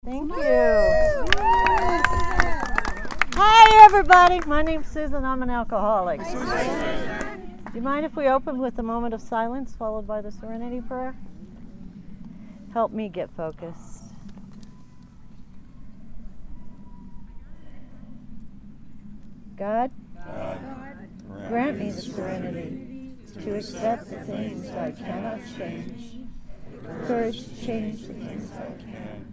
Thank you. Hi, everybody. My name's Susan. I'm an alcoholic. Do you mind if we open with a moment of silence followed by the Serenity Prayer? Help me get focused. God, grant me the serenity to accept the things I cannot change, courage to change the things I can.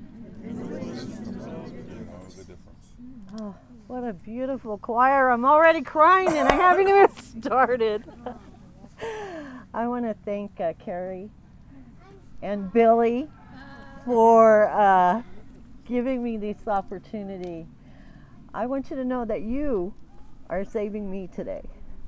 Oh, what a beautiful choir. I'm already crying and I haven't even started. I want to thank Carrie and Billy for giving me this opportunity. I want you to know that you are saving me today.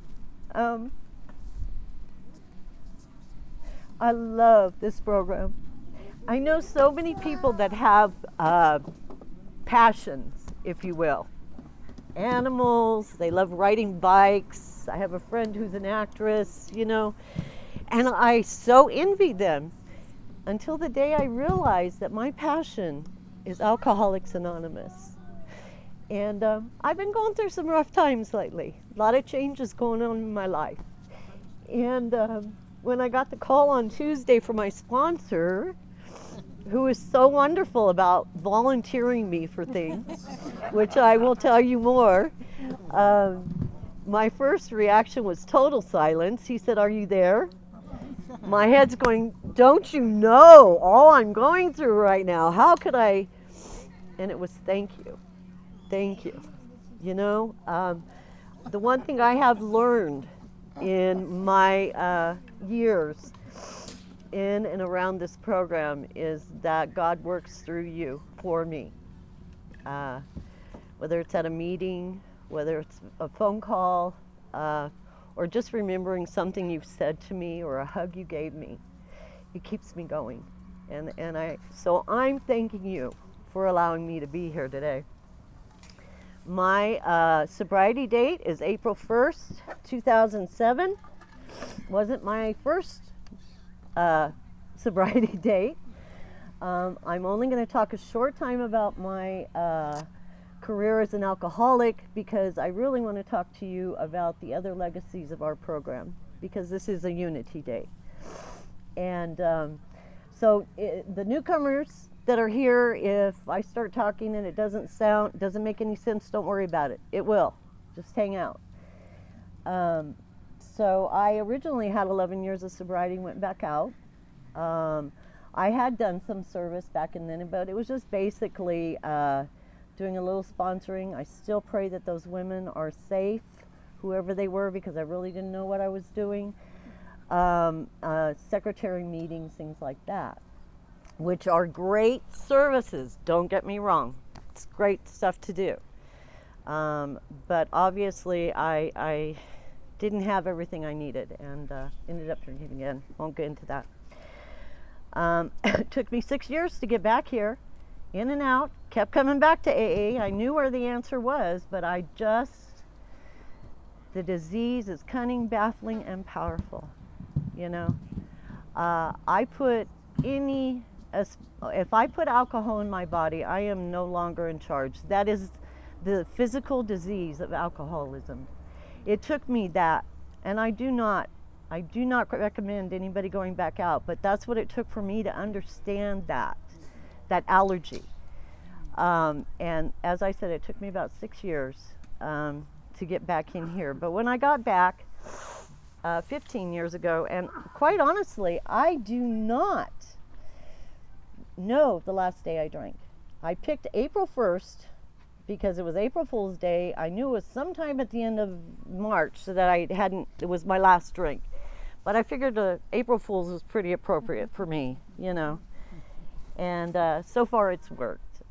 I love this program. I know so many people that have passions, if you will. Animals, they love riding bikes. I have a friend who's an actress, and I so envy them until the day I realized that my passion is Alcoholics Anonymous. And I've been going through some rough times lately. A lot of changes going on in my life. And when I got the call on Tuesday from my sponsor, who is so wonderful about volunteering me for things, which I will tell you more. My first reaction was total silence. He said, "Are you there?" My head's going, "Don't you know all I'm going through right now? How could I?" And it was, "Thank you. Thank you." The one thing I have learned in my years in and around this program is that God works through you for me. Whether it's at a meeting, whether it's a phone call, or just remembering something you've said to me or a hug you gave me, it keeps me going. So I'm thanking you for allowing me to be here today. My sobriety date is April 1st, 2007. Wasn't my first sobriety date. I'm only going to talk a short time about my career as an alcoholic because I really want to talk to you about the other legacies of our program because this is a unity day. And so the newcomers that are here, if I start talking and it doesn't make any sense, don't worry about it. It will. Just hang out. So I originally had 11 years of sobriety, went back out. I had done some service back in then, but it was just basically doing a little sponsoring. I still pray that those women are safe, whoever they were, because I really didn't know what I was doing. Secretary meetings, things like that, which are great services, don't get me wrong. It's great stuff to do. But obviously I didn't have everything I needed and ended up drinking again. Won't get into that. It took me 6 years to get back here, in and out, kept coming back to AA. I knew where the answer was, but the disease is cunning, baffling, and powerful. If I put alcohol in my body, I am no longer in charge. That is the physical disease of alcoholism. It took me that, and I do not recommend anybody going back out, but that's what it took for me to understand that allergy. And as I said, it took me about 6 years to get back in here. But when I got back 15 years ago, and quite honestly, I do not know the last day I drank. I picked April 1st because it was April Fool's Day. I knew it was sometime at the end of March so that it was my last drink. But I figured April Fool's was pretty appropriate for me, And so far it's worked.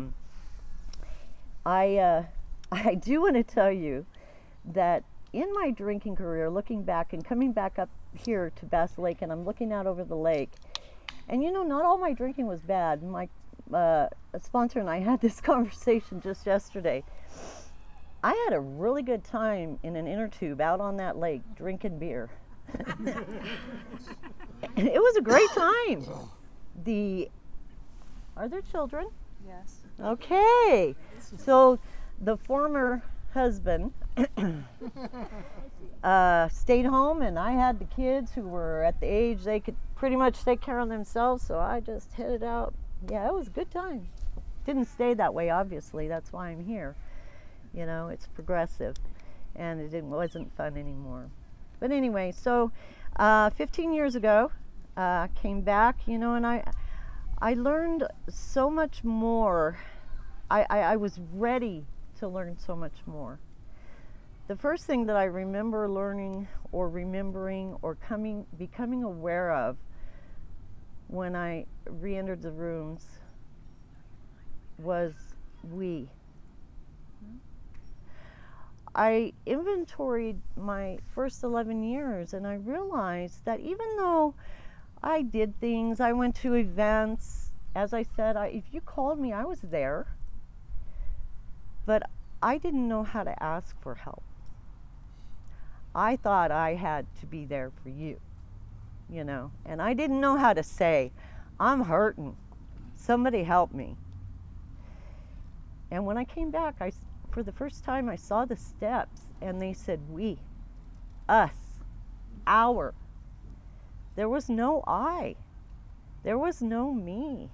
I do want to tell you that in my drinking career, looking back and coming back up here to Bass Lake, and I'm looking out over the lake, and not all my drinking was bad. My sponsor and I had this conversation just yesterday. I had a really good time in an inner tube out on that lake drinking beer. It was a great time. Are there children? Yes. Okay. So the former husband stayed home, and I had the kids who were at the age they could pretty much take care of themselves, so I just headed out. Yeah, it was a good time. Didn't stay that way, obviously. That's why I'm here. You know, it's progressive, and wasn't fun anymore. But anyway, so 15 years ago, I came back, you know, and I learned so much more. I was ready to learn so much more. The first thing that I remember learning or remembering or becoming aware of when I re-entered the rooms was we. I inventoried my first 11 years, and I realized that even though I did things, I went to events, as I said, if you called me, I was there, but I didn't know how to ask for help. I thought I had to be there for you, you know, and I didn't know how to say, I'm hurting, somebody help me. And when I came back, for the first time, I saw the steps, and they said we, us, our. There was no I. There was no me.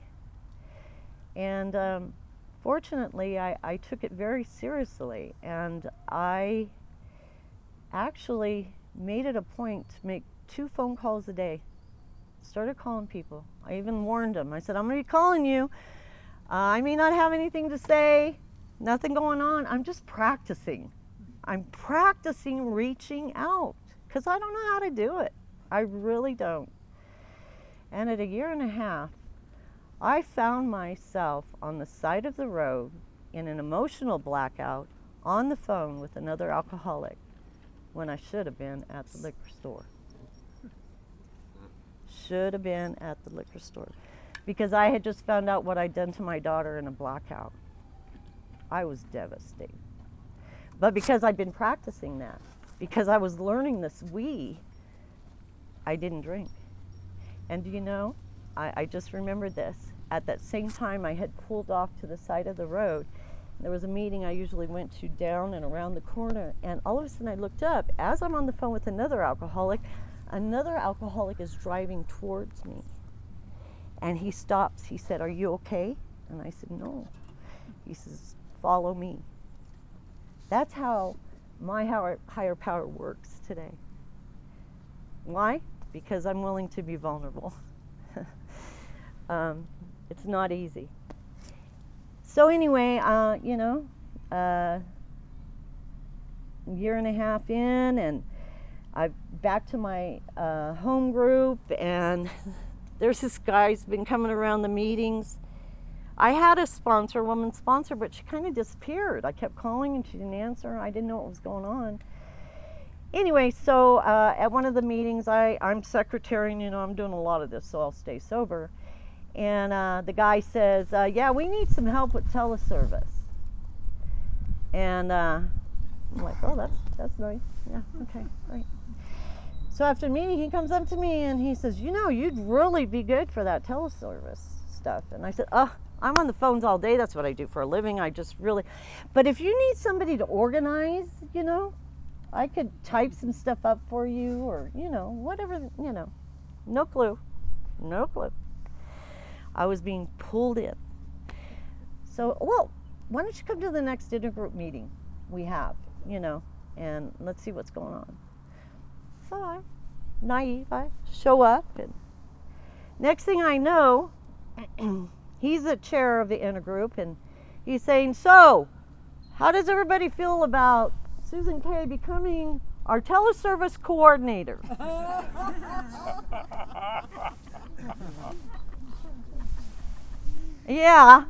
And fortunately, I took it very seriously, and I actually made it a point to make 2 phone calls a day. Started calling people. I even warned them. I said, I'm going to be calling you. I may not have anything to say, nothing going on. I'm just practicing. I'm practicing reaching out because I don't know how to do it. I really don't. And at 1.5 years, I found myself on the side of the road in an emotional blackout on the phone with another alcoholic when I should have been at the liquor store. Should have been at the liquor store. Because I had just found out what I'd done to my daughter in a blackout. I was devastated. But because I'd been practicing that, because I was learning this I didn't drink. And do you know, I just remembered this. At that same time, I had pulled off to the side of the road. There was a meeting I usually went to down and around the corner, and all of a sudden I looked up. As I'm on the phone with another alcoholic is driving towards me. And he stops. He said, "Are you okay?" And I said, "No." He says, "Follow me." That's how my higher power works today. Why? Because I'm willing to be vulnerable. It's not easy. So anyway, 1.5 years in, and I'm back to my home group, and there's this guy's been coming around the meetings. I had a woman sponsor, but she kind of disappeared. I kept calling and she didn't answer. I didn't know what was going on. Anyway, so at one of the meetings, I'm secretarying, I'm doing a lot of this, so I'll stay sober. And the guy says, yeah, we need some help with teleservice. And I'm like, oh, that's nice. Yeah, okay, great. So after the meeting, he comes up to me and he says, you'd really be good for that teleservice stuff. And I said, I'm on the phones all day. That's what I do for a living. But if you need somebody to organize, I could type some stuff up for you or, whatever, no clue. I was being pulled in. So, well, why don't you come to the next intergroup meeting we have, and let's see what's going on. So I'm naive. I show up, and next thing I know, he's the chair of the intergroup, and he's saying, so, how does everybody feel about Susan Kay becoming our teleservice coordinator? Yeah.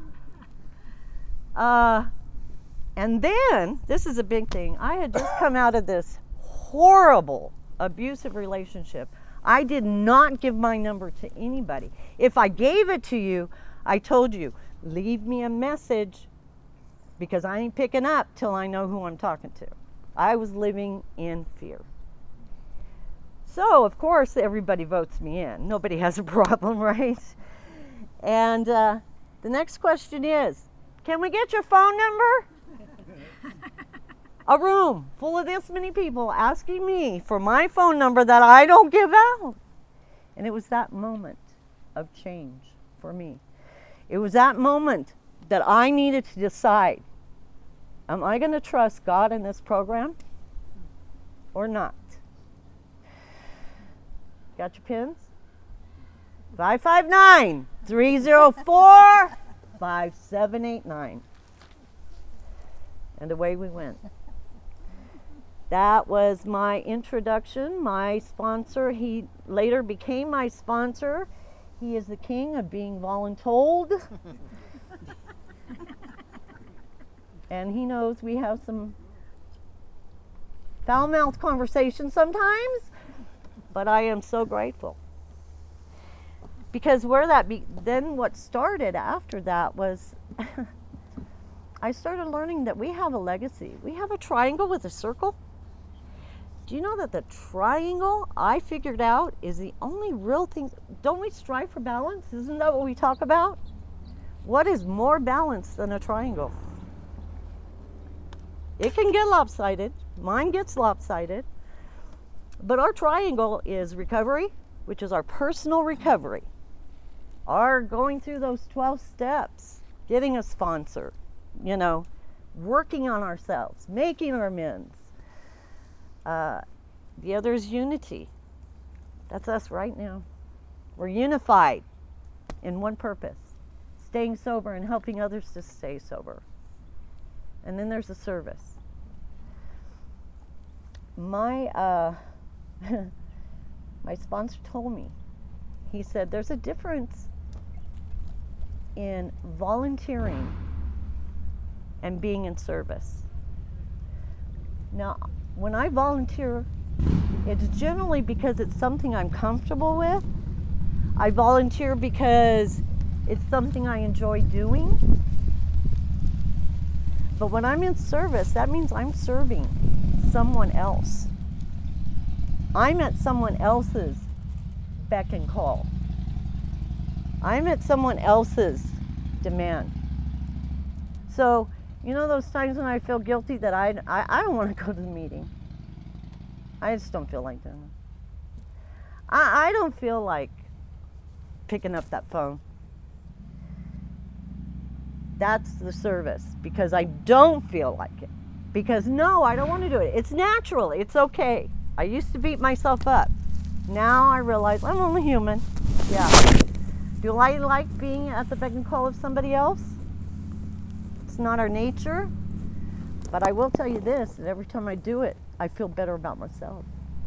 And then, this is a big thing, I had just come out of this horrible abusive relationship. I did not give my number to anybody. If I gave it to you, I told you, leave me a message because I ain't picking up till I know who I'm talking to. I was living in fear. So, of course, everybody votes me in. Nobody has a problem, right? And The next question is, can we get your phone number? A room full of this many people asking me for my phone number that I don't give out. And it was that moment of change for me. It was that moment that I needed to decide, am I going to trust God in this program or not? Got your pins? 559-304-5789. And away we went. That was my introduction, my sponsor. He later became my sponsor. He is the king of being voluntold. And he knows we have some foul-mouthed conversations sometimes, but I am so grateful. Because then what started after that was I started learning that we have a legacy. We have a triangle with a circle. Do you know that the triangle, I figured out, is the only real thing? Don't we strive for balance? Isn't that what we talk about? What is more balanced than a triangle? It can get lopsided. Mine gets lopsided. But our triangle is recovery, which is our personal recovery. Our going through those 12 steps, getting a sponsor, working on ourselves, making our amends. The other is unity. That's us right now. We're unified in one purpose, staying sober and helping others to stay sober. And then there's the service. My my sponsor told me, he said, there's a difference in volunteering and being in service. Now, when I volunteer, it's generally because it's something I'm comfortable with. I volunteer because it's something I enjoy doing. But when I'm in service, that means I'm serving someone else. I'm at someone else's beck and call. I'm at someone else's demand. So, those times when I feel guilty that I don't want to go to the meeting. I just don't feel like doing it. I don't feel like picking up that phone. That's the service, because I don't feel like it. Because no, I don't want to do it. It's natural. It's okay. I used to beat myself up. Now I realize I'm only human. Yeah. Do I like being at the beck and call of somebody else? It's not our nature. But I will tell you this, that every time I do it, I feel better about myself.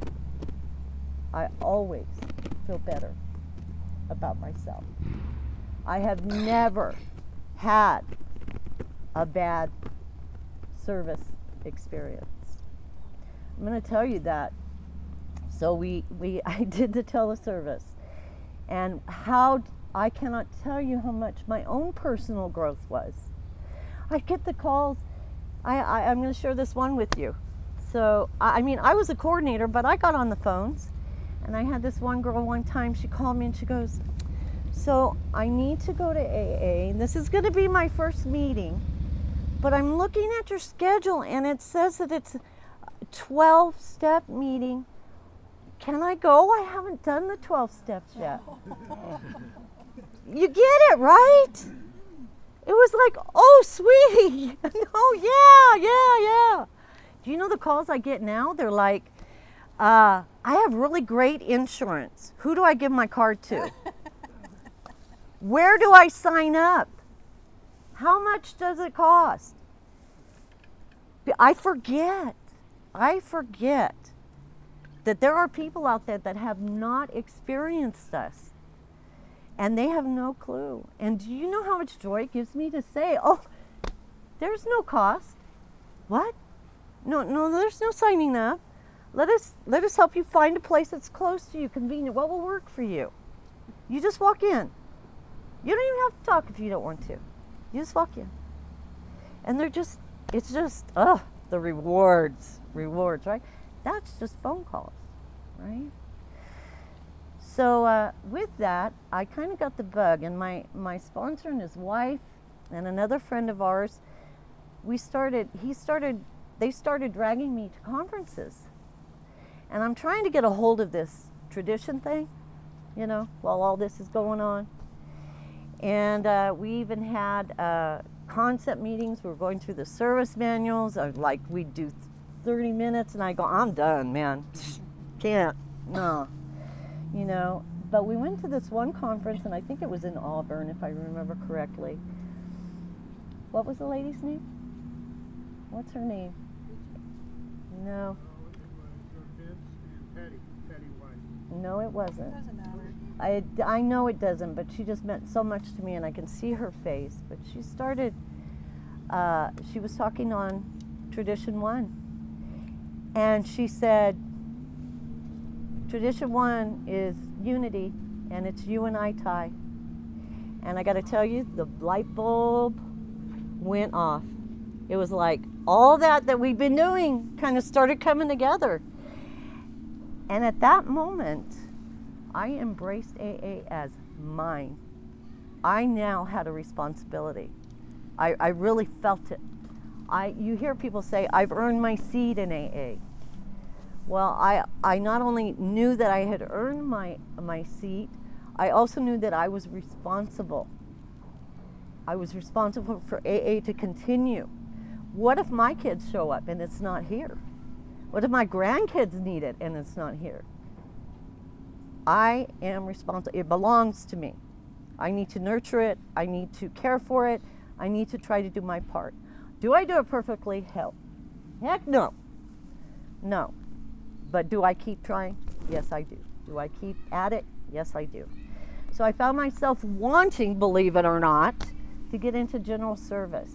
I always feel better about myself. I have never had a bad service experience. I'm going to tell you that. So I did the teleservice, and I cannot tell you how much my own personal growth was. I get the calls. I'm going to share this one with you. So, I was a coordinator, but I got on the phones, and I had this one girl one time, she called me and she goes, so I need to go to AA, and this is going to be my first meeting, but I'm looking at your schedule, and it says that it's a 12-step meeting. Can I go? I haven't done the 12 steps yet. You get it, right? It was like, oh, sweetie. Oh, yeah. Do you know the calls I get now? They're like, I have really great insurance. Who do I give my card to? Where do I sign up? How much does it cost? I forget that there are people out there that have not experienced us, and they have no clue. And do you know how much joy it gives me to say, oh, there's no cost. What? No, there's no signing up. Let us help you find a place that's close to you, convenient. What will work for you? You just walk in. You don't even have to talk if you don't want to. You just walk in. And it's just, the rewards, right? That's just phone calls, right? So with that, I kind of got the bug, and my sponsor and his wife and another friend of ours, they started dragging me to conferences. And I'm trying to get a hold of this tradition thing, while all this is going on. And we even had concept meetings. We were going through the service manuals. Like we'd do 30 minutes, and I go, I'm done, man. Can't, no. But we went to this one conference, and I think it was in Auburn, if I remember correctly. What was the lady's name? What's her name? No. No, it wasn't. It doesn't matter. I know it doesn't, but she just meant so much to me, and I can see her face. But she was talking on Tradition 1. And she said, Tradition 1 is unity, and it's you and I, Ty. And I got to tell you, the light bulb went off. It was like all that we've been doing kind of started coming together. And at that moment, I embraced AA as mine. I now had a responsibility. I really felt it. You hear people say, I've earned my seat in AA. Well, I not only knew that I had earned my seat, I also knew that I was responsible. I was responsible for AA to continue. What if my kids show up and it's not here? What if my grandkids need it and it's not here? I am responsible. It belongs to me. I need to nurture it. I need to care for it. I need to try to do my part. Do I do it perfectly? Heck no. No. But do I keep trying? Yes, I do. Do I keep at it? Yes, I do. So I found myself wanting, believe it or not, to get into general service.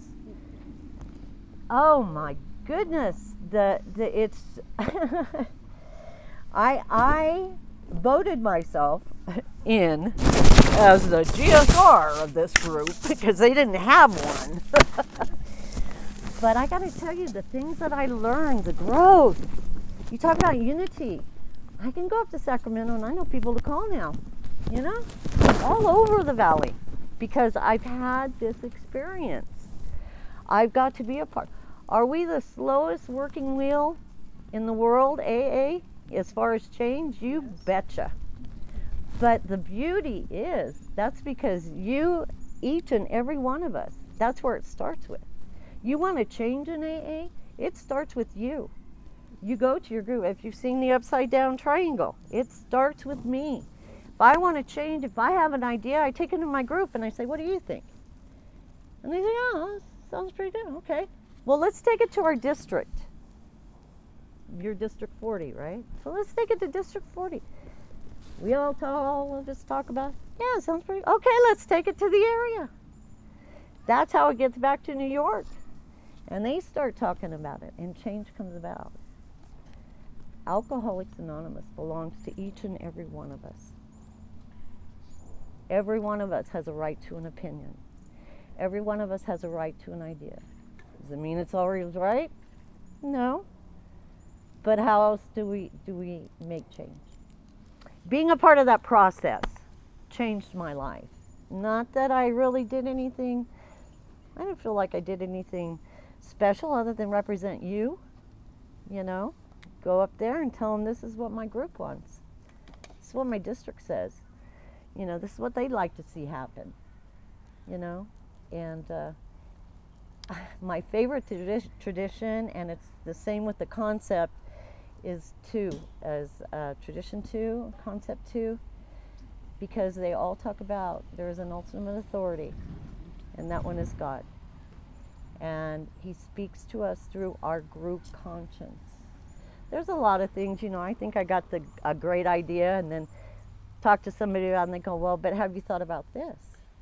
Oh my goodness. It's I voted myself in as the GSR of this group because they didn't have one. But I got to tell you, the things that I learned, the growth. You talk about unity. I can go up to Sacramento and I know people to call now, all over the valley because I've had this experience. I've got to be a part. Are we the slowest working wheel in the world, AA, as far as change? You betcha. But the beauty is, that's because you, each and every one of us, that's where it starts with. You want to change in AA, it starts with you. You go to your group. If you've seen the upside down triangle, it starts with me. If I want to change, if I have an idea, I take it to my group and I say, what do you think? And they say, oh, that sounds pretty good. Okay. Well, let's take it to our district. You're District 40, right? So let's take it to District 40. All of us talk about, yeah, sounds pretty, okay, let's take it to the area. That's how it gets back to New York. And they start talking about it, and change comes about. Alcoholics Anonymous belongs to each and every one of us. Every one of us has a right to an opinion. Every one of us has a right to an idea. Does it mean it's always right? No. But how else do we make change? Being a part of that process changed my life. Not that I really did anything, I didn't feel like I did anything special other than represent you, Go up there and tell them this is what my group wants. This is what my district says. This is what they'd like to see happen, And my favorite tradition, and it's the same with the concept, is 2, as Tradition 2, Concept 2, because they all talk about there is an ultimate authority, and that one is God. And he speaks to us through our group conscience. There's a lot of things, I think I got a great idea and then talk to somebody about it and they go, well, but have you thought about this?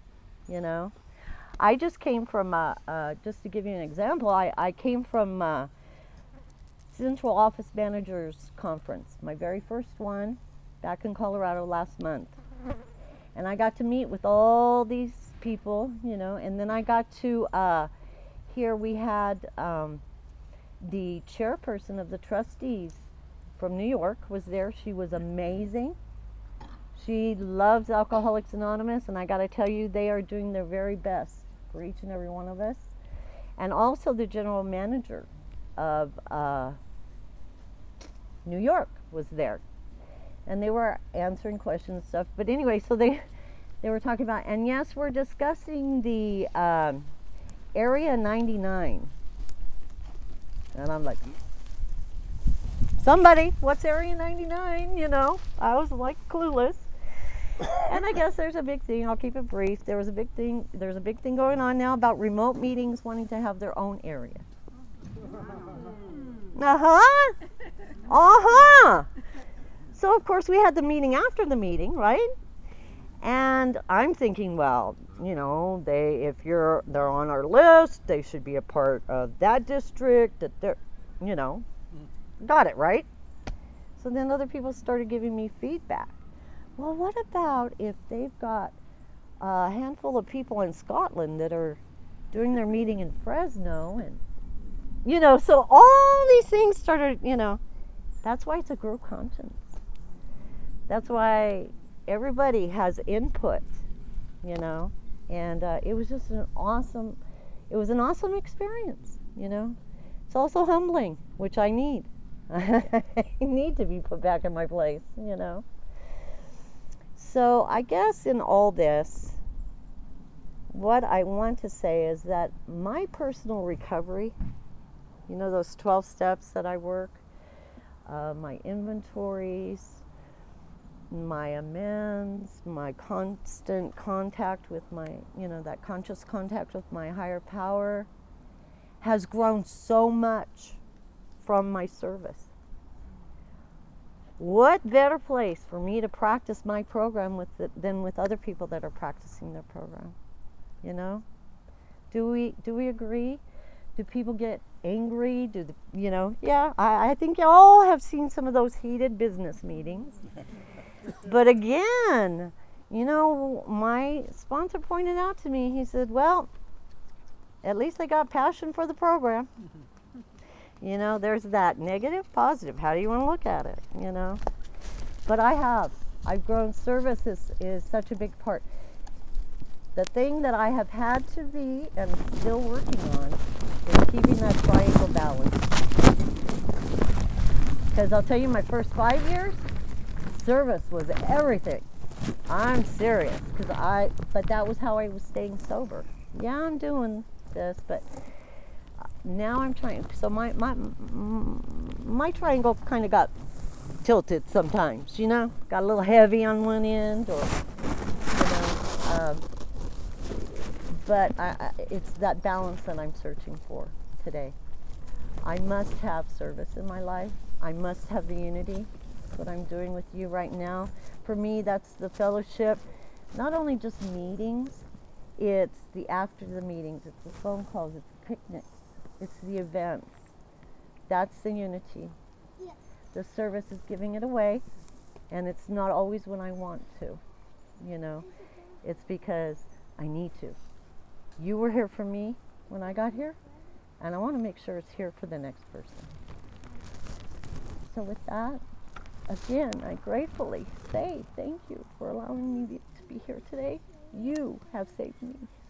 I just came from, just to give you an example, I came from Central Office Managers Conference, my very first one back in Colorado last month. And I got to meet with all these people, and then I got to, here we had the chairperson of the trustees from New York was there. She was amazing. She loves Alcoholics Anonymous, and I got to tell you, they are doing their very best for each and every one of us. And also the general manager of New York was there, and they were answering questions and stuff. But anyway, so they were talking about, and yes, we're discussing the Area 99. And I'm like, somebody, what's Area 99? You know, I was like clueless. And I guess there's a big thing. I'll keep it brief. There's a big thing going on now about remote meetings wanting to have their own area. So of course we had the meeting after the meeting, right? And I'm thinking, well, you know, they're on our list, they should be a part of that district. That they're, you know, got it, right? So then other people started giving me feedback. Well, what about if they've got a handful of people in Scotland that are doing their meeting in Fresno, and you know, so all these things started, you know. That's why it's a group conscience. That's why everybody has input, you know, and it was just an awesome experience, you know. It's also humbling, which I need. I need to be put back in my place, you know. So I guess in all this, what I want to say is that my personal recovery, you know, those 12 steps that I work, my inventories, my amends, my constant contact with my, you know, that conscious contact with my higher power has grown so much from my service. What better place for me to practice my program than with other people that are practicing their program? You know? Do we agree? Do people get angry? You know? Yeah, I think you all have seen some of those heated business meetings. But again, you know, my sponsor pointed out to me, he said, well, at least they got passion for the program. You know, there's that negative, positive. How do you want to look at it, you know? But I've grown. Service is such a big part. The thing that I have had to be and still working on is keeping that triangle balance. Because I'll tell you, my first 5 years, service was everything. I'm serious, but that was how I was staying sober. Yeah, I'm doing this, but now I'm trying. So my triangle kind of got tilted sometimes, you know, got a little heavy on one end, or you know. But it's that balance that I'm searching for today. I must have service in my life. I must have the unity. That's what I'm doing with you right now. For me, that's the fellowship. Not only just meetings, it's the after the meetings, it's the phone calls, it's the picnics, it's the events. That's the unity. Yes. The service is giving it away, and it's not always when I want to, you know. It's because I need to. You were here for me when I got here, and I want to make sure it's here for the next person. So with that, again, I gratefully say thank you for allowing me to be here today. You have saved me